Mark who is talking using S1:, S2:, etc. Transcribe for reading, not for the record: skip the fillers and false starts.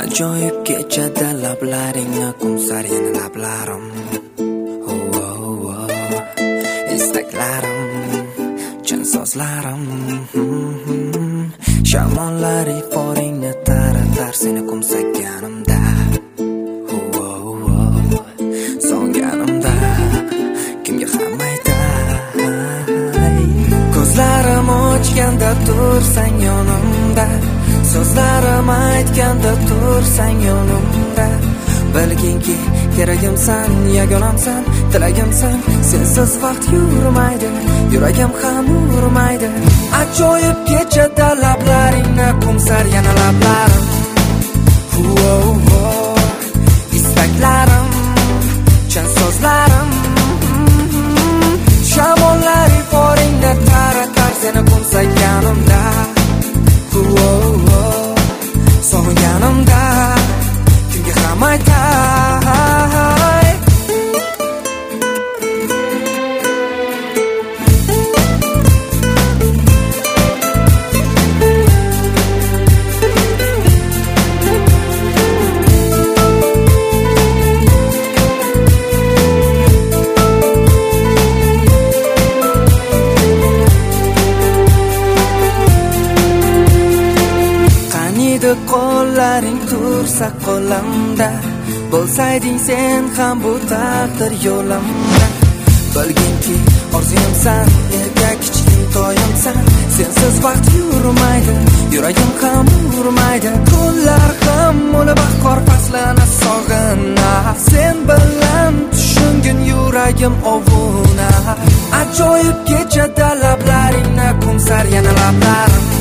S1: Ajoyib kechada lablaringni qumsar yana lablarim. Istaklarim, chin so'zlarim. Shamollari iforingni taratar seni qumsaganimda. So'nganimda kimga ham aytay? Ko'zlarim ochganda tursang yonimda, so'zlarim aytganda tursang yonimda. Bilginki keragimsan, yagonamsan, tilagimsan. Sensiz vaqt yurmaydi, yuragim ham urmaydi. Ajoyib kechada lablaringni qumsar yana lablarim. Istaklarim, chin so'zlarim. Shamollar iforingni taratar seni qumsaganimda. Sog'inganimda kimga ham aytay? Qo'llaring tursa qo'limda, bo'lsayding sen ham bu taqdir yo'limda. Bilginki orzuyimsan, erkak kichkin toyimsan. Sensiz vaqt yurmaydi, yuragim ham urmaydi. Kunlar ham uni bahor faslini sog'inar. Sen bilan tushungin yuragim ovunar. Ajoyib kechada lablaringni qumsar yana lablarim.